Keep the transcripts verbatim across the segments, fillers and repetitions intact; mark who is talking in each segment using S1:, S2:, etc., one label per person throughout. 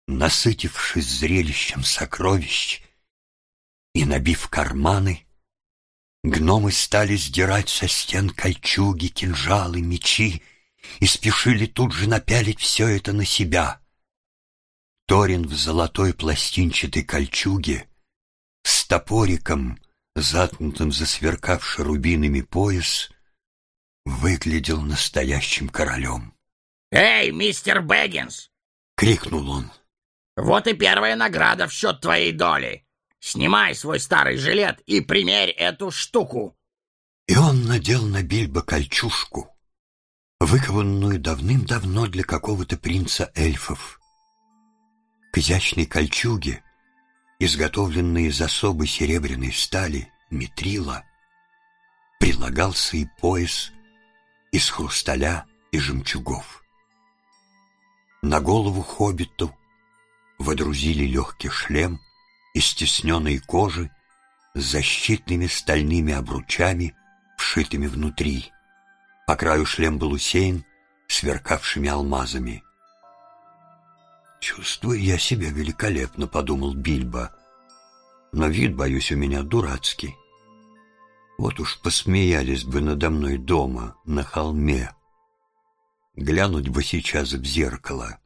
S1: Насытившись зрелищем сокровищ и набив карманы, гномы стали сдирать со стен кольчуги, кинжалы, мечи и спешили тут же напялить все это на себя. Торин в золотой пластинчатой кольчуге с топориком, заткнутым за сверкавший рубинами пояс, выглядел настоящим королем.
S2: «Эй, мистер Бэггинс!» —
S1: крикнул он.
S2: «Вот и первая награда в счет твоей доли. Снимай свой старый жилет и примерь эту штуку».
S1: И он надел на Бильбо кольчужку, выкованную давным-давно для какого-то принца эльфов. К изящной кольчуге, изготовленной из особой серебряной стали, митрила, прилагался и пояс из хрусталя и жемчугов. На голову хоббиту водрузили легкий шлем из тисненной кожи с защитными стальными обручами, вшитыми внутри. По краю шлем был усеян сверкавшими алмазами. «Чувствую я себя великолепно», — подумал Бильбо, «но вид, боюсь, у меня дурацкий. Вот уж посмеялись бы надо мной дома, на холме. Глянуть бы сейчас в зеркало».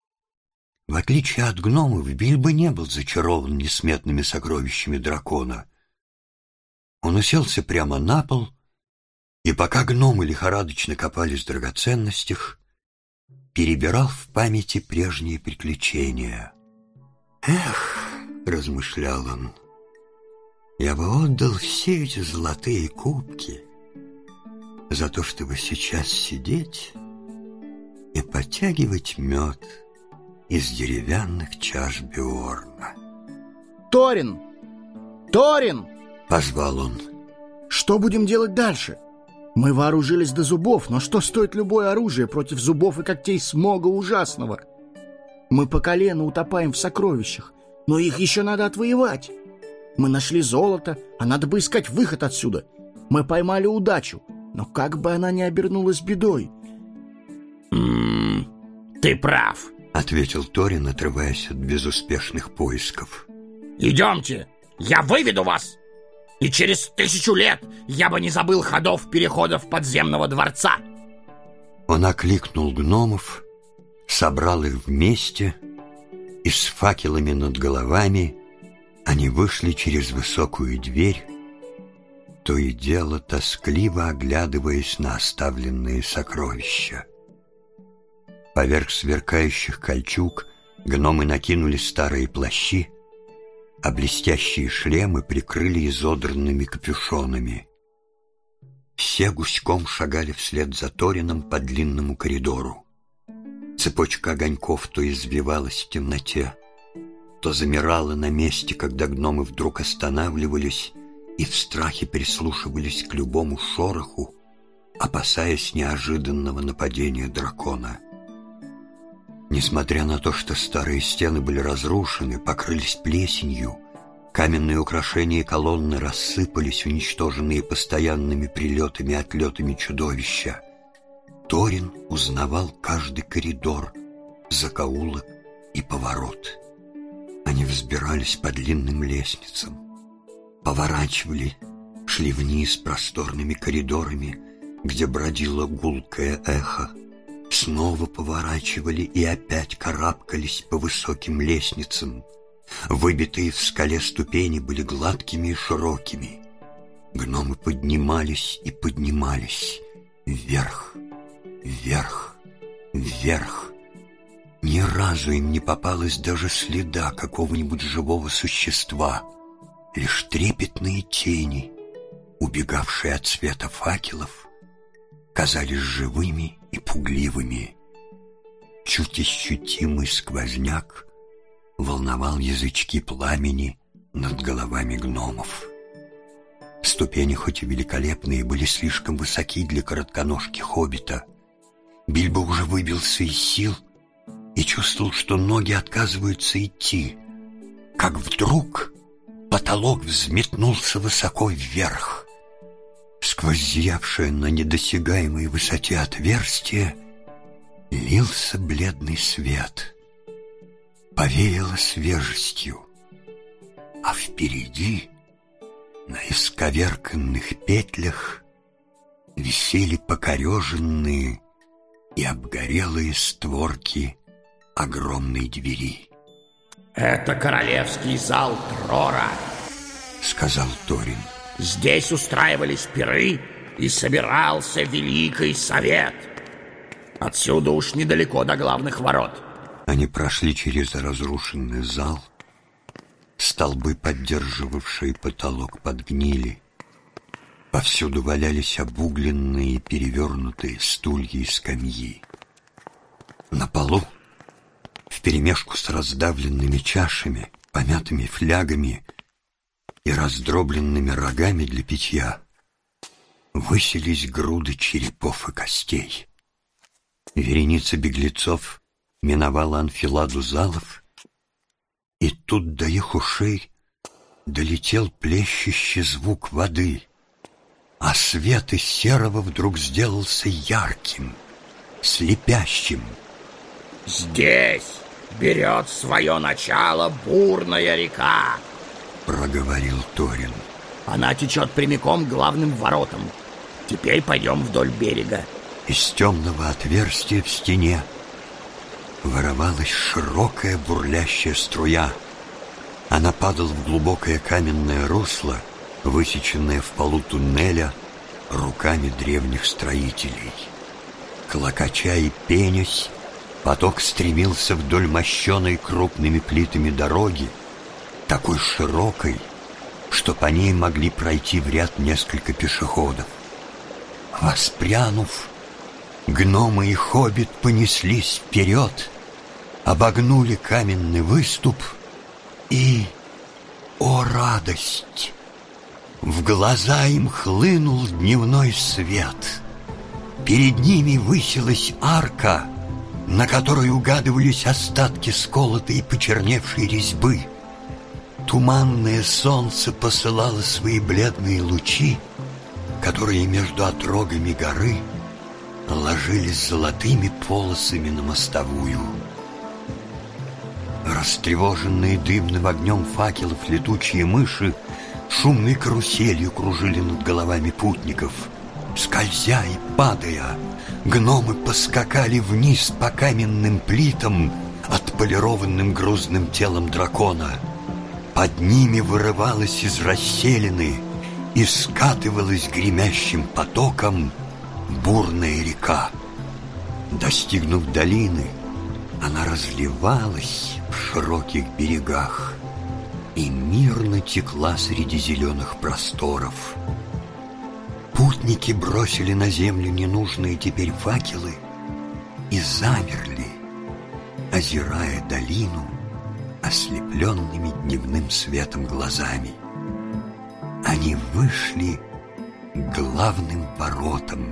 S1: В отличие от гномов, Бильбо не был зачарован несметными сокровищами дракона. Он уселся прямо на пол, и пока гномы лихорадочно копались в драгоценностях, перебирал в памяти прежние приключения. «Эх», — размышлял он, — «я бы отдал все эти золотые кубки за то, чтобы сейчас сидеть и подтягивать мед из деревянных чаш Бьорна».
S3: «Торин! Торин!»
S1: — позвал он.
S3: «Что будем делать дальше? Мы вооружились до зубов, но что стоит любое оружие против зубов и когтей Смога Ужасного? Мы по колено утопаем в сокровищах, но их еще надо отвоевать. Мы нашли золото, а надо бы искать выход отсюда. Мы поймали удачу, но как бы она ни обернулась бедой».
S2: «М-м, ты прав»,
S1: — ответил Торин, отрываясь от безуспешных поисков.
S2: «Идемте, я выведу вас, и через тысячу лет я бы не забыл ходов переходов подземного дворца».
S1: Он окликнул гномов, собрал их вместе, и с факелами над головами они вышли через высокую дверь, то и дело тоскливо оглядываясь на оставленные сокровища. Поверх сверкающих кольчуг гномы накинули старые плащи, а блестящие шлемы прикрыли изодранными капюшонами. Все гуськом шагали вслед за Торином по длинному коридору. Цепочка огоньков то извивалась в темноте, то замирала на месте, когда гномы вдруг останавливались и в страхе прислушивались к любому шороху, опасаясь неожиданного нападения дракона. Несмотря на то, что старые стены были разрушены, покрылись плесенью, каменные украшения и колонны рассыпались, уничтоженные постоянными прилетами и отлетами чудовища, Торин узнавал каждый коридор, закоулок и поворот. Они взбирались по длинным лестницам, поворачивали, шли вниз просторными коридорами, где бродило гулкое эхо, снова поворачивали и опять карабкались по высоким лестницам. Выбитые в скале ступени были гладкими и широкими. Гномы поднимались и поднимались вверх, вверх, вверх. Ни разу им не попалось даже следа какого-нибудь живого существа, лишь трепетные тени, убегавшие от света факелов, казались живыми и пугливыми. Чуть ощутимый сквозняк волновал язычки пламени над головами гномов. Ступени, хоть и великолепные, были слишком высоки для коротконожки хоббита. Бильбо уже выбился из сил и чувствовал, что ноги отказываются идти, как вдруг потолок взметнулся высоко вверх. Сквозь зиявшее на недосягаемой высоте отверстие лился бледный свет. повеяло свежестью, а впереди на исковерканных петлях висели покореженные и обгорелые створки огромной двери.
S2: «Это королевский зал Трора»,
S1: — сказал Торин.
S2: «Здесь устраивались пиры, и собирался Великий Совет. Отсюда уж недалеко до главных ворот».
S1: Они прошли через разрушенный зал. Столбы, поддерживавшие потолок, подгнили. Повсюду валялись обугленные и перевернутые стулья и скамьи. На полу, вперемешку с раздавленными чашами, помятыми флягами и раздробленными рогами для питья, высились груды черепов и костей. Вереница беглецов миновала анфиладу залов, и тут до их ушей долетел плещущий звук воды, а свет из серого вдруг сделался ярким, слепящим.
S2: «Здесь берет свое начало бурная река»,
S1: — проговорил Торин.
S2: «Она течет прямиком к главным воротам. Теперь пойдем вдоль берега».
S1: Из темного отверстия в стене вырывалась широкая бурлящая струя. Она падала в глубокое каменное русло, высеченное в полу туннеля руками древних строителей. Клокоча и пенясь, поток стремился вдоль мощенной крупными плитами дороги, такой широкой, что по ней могли пройти в ряд несколько пешеходов. Воспрянув, гномы и хоббит понеслись вперед, обогнули каменный выступ и, о радость, в глаза им хлынул дневной свет. Перед ними высилась арка, на которой угадывались остатки сколотой и почерневшей резьбы. Туманное солнце посылало свои бледные лучи, которые между отрогами горы ложились золотыми полосами на мостовую. Растревоженные дымным огнем факелов летучие мыши шумной каруселью кружили над головами путников. Скользя и падая, гномы поскакали вниз по каменным плитам, отполированным грузным телом дракона. Под ними вырывалась из расселины и скатывалась гремящим потоком бурная река. Достигнув долины, она разливалась в широких берегах и мирно текла среди зеленых просторов. Путники бросили на землю ненужные теперь факелы и замерли, озирая долину ослепленными дневным светом глазами. Они вышли к главным воротам.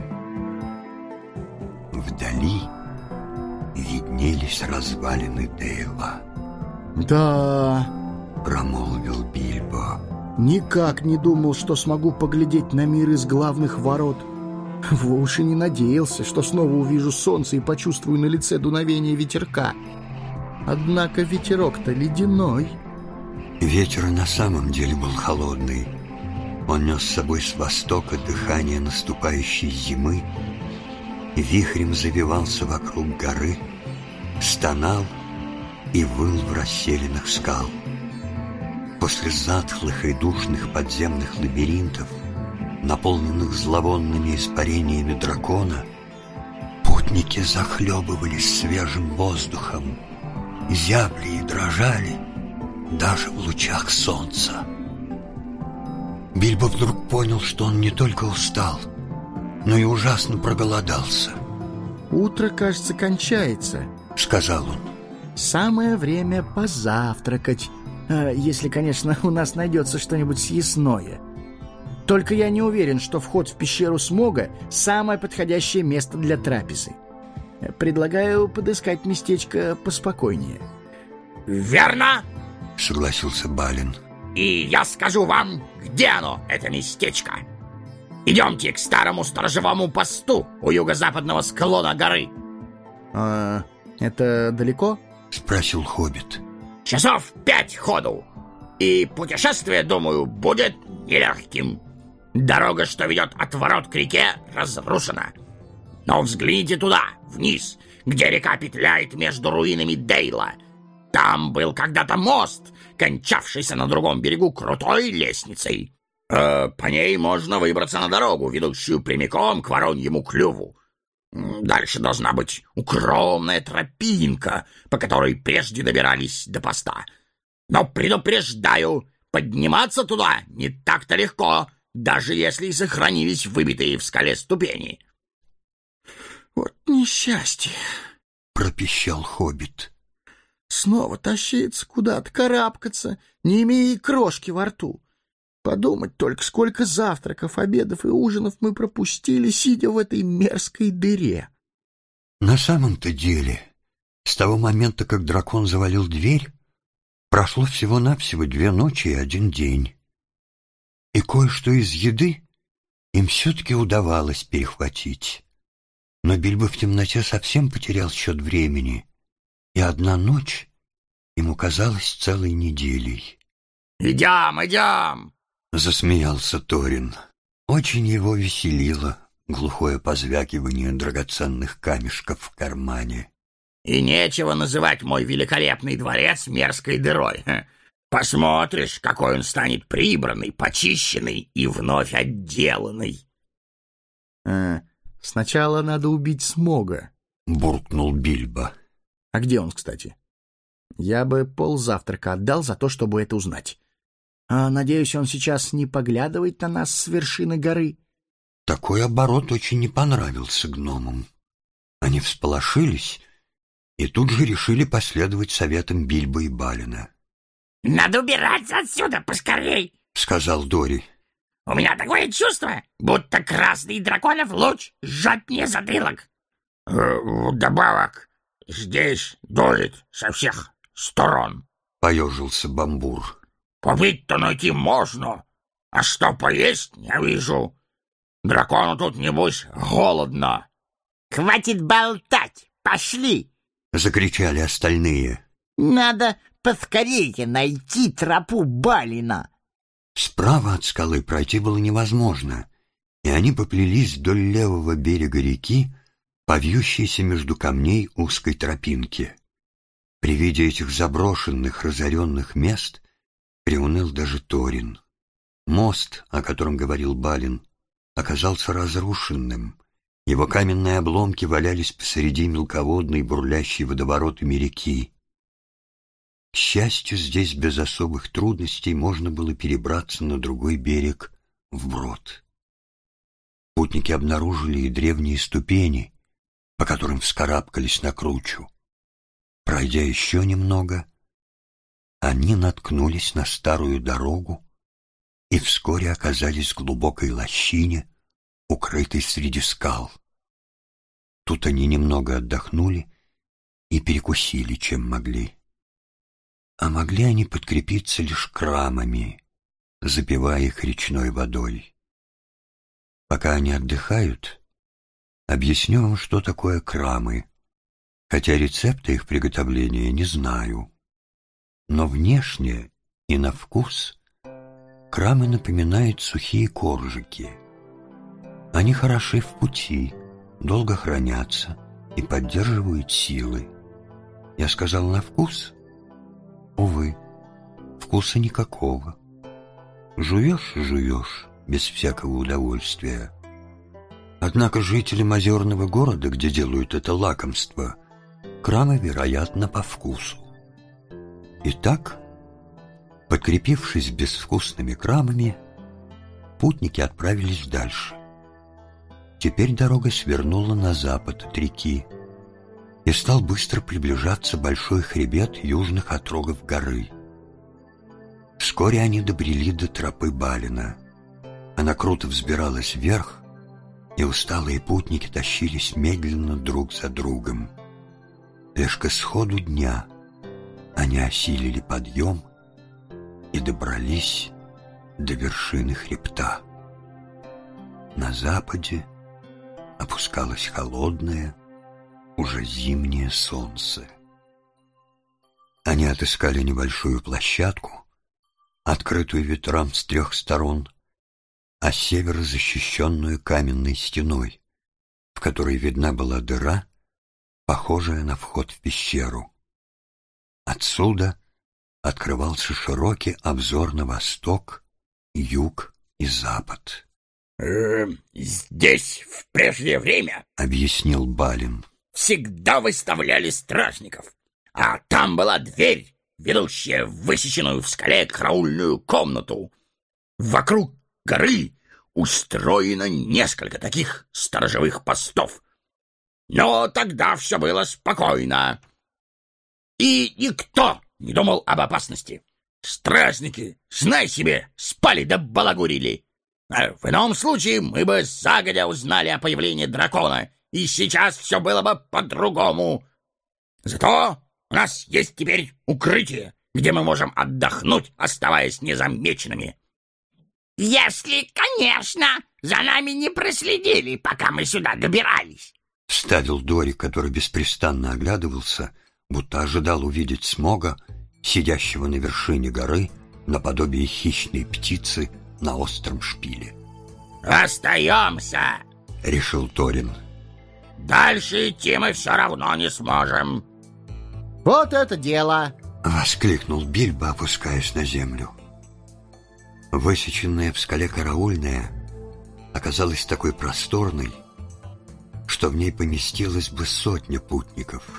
S1: Вдали виднелись развалины Дейла.
S3: «Да...»
S1: — промолвил Бильбо.
S3: «Никак не думал, что смогу поглядеть на мир из главных ворот. Вовсе не надеялся, что снова увижу солнце и почувствую на лице дуновение ветерка. Однако ветерок-то ледяной».
S1: Ветер на самом деле был холодный. Он нес с собой с востока дыхание наступающей зимы, вихрем завивался вокруг горы, стонал и выл в расселенных скал. После затхлых и душных подземных лабиринтов, наполненных зловонными испарениями дракона, путники захлебывались свежим воздухом, зябли и дрожали даже в лучах солнца. Бильбо вдруг понял, что он не только устал, но и ужасно проголодался.
S3: «Утро, кажется, кончается»,
S1: — сказал он.
S3: «Самое время позавтракать, если, конечно, у нас найдется что-нибудь съестное. Только я не уверен, что вход в пещеру Смога — самое подходящее место для трапезы. Предлагаю подыскать местечко поспокойнее».
S2: «Верно!»
S1: — согласился Балин.
S2: «И я скажу вам, где оно, это местечко. Идемте к старому сторожевому посту у юго-западного склона горы».
S3: «А это далеко?»
S1: — спросил хоббит.
S2: Часов пять ходу. И путешествие, думаю, будет нелегким. Дорога, что ведет от ворот к реке, разрушена. Но взгляните туда, вниз, где река петляет между руинами Дейла. Там был когда-то мост, кончавшийся на другом берегу крутой лестницей. Э, по ней можно выбраться на дорогу, ведущую прямиком к Вороньему клюву. Дальше должна быть укромная тропинка, по которой прежде добирались до поста. Но предупреждаю, подниматься туда не так-то легко, даже если и сохранились выбитые в скале ступени.
S3: «Вот несчастье!»
S1: — пропищал хоббит.
S3: «Снова тащиться куда-то, карабкаться, не имея и крошки во рту. Подумать только, сколько завтраков, обедов и ужинов мы пропустили, сидя в этой мерзкой дыре».
S1: На самом-то деле, с того момента, как дракон завалил дверь, прошло всего-навсего две ночи и один день. И кое-что из еды им все-таки удавалось перехватить. Но Бильбо в темноте совсем потерял счет времени, и одна ночь ему казалась целой неделей.
S2: «Идем, идем!»
S1: — засмеялся Торин. Очень его веселило глухое позвякивание драгоценных камешков в кармане.
S2: «И нечего называть мой великолепный дворец мерзкой дырой. Посмотришь, какой он станет прибранный, почищенный и вновь отделанный».
S3: А, «Сначала надо убить Смога»,
S1: — буркнул Бильбо.
S3: «А где он, кстати? Я бы ползавтрака отдал за то, чтобы это узнать. А, надеюсь, он сейчас не поглядывает на нас с вершины горы».
S1: Такой оборот очень не понравился гномам. Они всполошились и тут же решили последовать советам Бильбо и Балина.
S2: «Надо убираться отсюда поскорей»,
S1: — сказал Дори.
S2: «У меня такое чувство, будто красный драконов луч жжет мне затылок». Э, «Вдобавок, здесь дует со всех сторон»,
S1: — поежился Бамбур.
S2: «Попить-то найти можно, а что поесть не вижу. Дракону тут, небось, голодно».
S4: «Хватит болтать, пошли!»
S1: — закричали остальные.
S4: «Надо поскорее найти тропу Балина».
S1: Справа от скалы пройти было невозможно, и они поплелись вдоль левого берега реки, по вьющейся между камней узкой тропинке. При виде этих заброшенных, разоренных мест приуныл даже Торин. Мост, о котором говорил Балин, оказался разрушенным. Его каменные обломки валялись посреди мелководной, бурлящей водоворотами реки. К счастью, здесь без особых трудностей можно было перебраться на другой берег вброд. Путники обнаружили и древние ступени, по которым вскарабкались на кручу. Пройдя еще немного, они наткнулись на старую дорогу и вскоре оказались в глубокой лощине, укрытой среди скал. Тут они немного отдохнули и перекусили, чем могли. А могли они подкрепиться лишь крамами, запивая их речной водой. Пока они отдыхают, объясню вам, что такое крамы, хотя рецепта их приготовления не знаю. Но внешне и на вкус крамы напоминают сухие коржики. Они хороши в пути, долго хранятся и поддерживают силы. Я сказал на вкус? Увы, вкуса никакого. Жуешь, жуешь, без всякого удовольствия. Однако жителям озерного города, где делают это лакомство, крамы, вероятно, по вкусу. Итак, подкрепившись безвкусными крамами, путники отправились дальше. Теперь дорога свернула на запад от реки, и стал быстро приближаться большой хребет южных отрогов горы. Вскоре они добрели до тропы Балина. Она круто взбиралась вверх, и усталые путники тащились медленно друг за другом. Лишь к исходу дня они осилили подъем и добрались до вершины хребта. На западе опускалось холодное, уже зимнее солнце. Они Они отыскали небольшую площадку, открытую ветрам с трех сторон, а с севера защищенную каменной стеной, в которой видна была дыра, похожая на вход в пещеру. Отсюда открывался широкий обзор на восток, юг и запад.
S2: Э, «Здесь в прежнее время, —
S1: объяснил Балин,
S2: — всегда выставляли стражников, а там была дверь, ведущая в высеченную в скале караульную комнату. Вокруг горы устроено несколько таких сторожевых постов. Но тогда все было спокойно, и никто не думал об опасности. Стражники, знай себе, спали да балагурили. А в ином случае мы бы загодя узнали о появлении дракона, и сейчас все было бы по-другому. Зато у нас есть теперь укрытие, где мы можем отдохнуть, оставаясь незамеченными.
S4: Если, конечно, за нами не проследили, пока мы сюда добирались.
S1: Вставил Дорик, который беспрестанно оглядывался, будто ожидал увидеть Смога, сидящего на вершине горы, наподобие хищной птицы на остром шпиле.
S2: «Остаемся!» —
S1: решил Торин.
S2: «Дальше идти мы все равно не сможем».
S3: «Вот это дело!»
S1: — воскликнул Бильбо, опускаясь на землю. Высеченная в скале караульная оказалась такой просторной, что в ней поместилась бы сотня путников.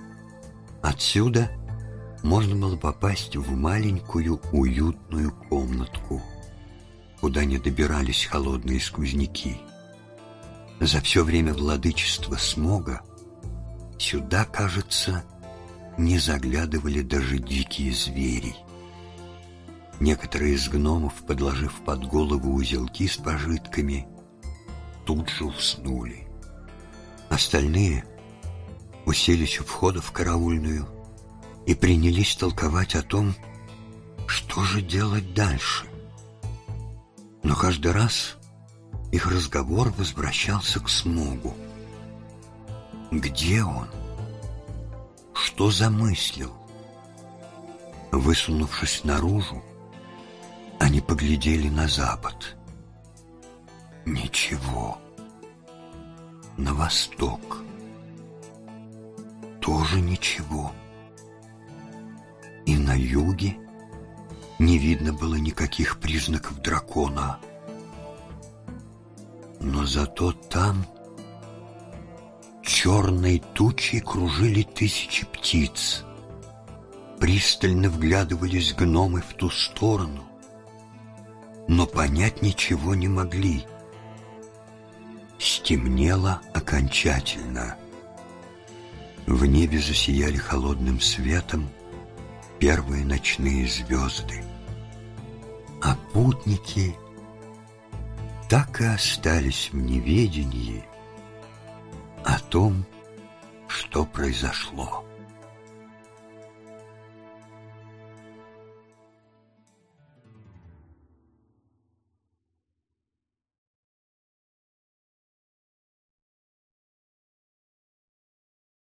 S1: Отсюда можно было попасть в маленькую уютную комнатку, куда не добирались холодные сквозняки. За все время владычества Смога сюда, кажется, не заглядывали даже дикие звери. Некоторые из гномов, подложив под голову узелки с пожитками, тут же уснули. Остальные уселись у входа в караульную и принялись толковать о том, что же делать дальше. Но каждый раз их разговор возвращался к Смогу. Где он? Что замыслил? Высунувшись наружу, они поглядели на запад. Ничего. На восток. Тоже ничего. И на юге не видно было никаких признаков дракона. Но зато там черной тучей кружили тысячи птиц. Пристально вглядывались гномы в ту сторону, но понять ничего не могли. Стемнело окончательно. В небе засияли холодным светом первые ночные звезды, а путники так и остались в неведении о том, что произошло.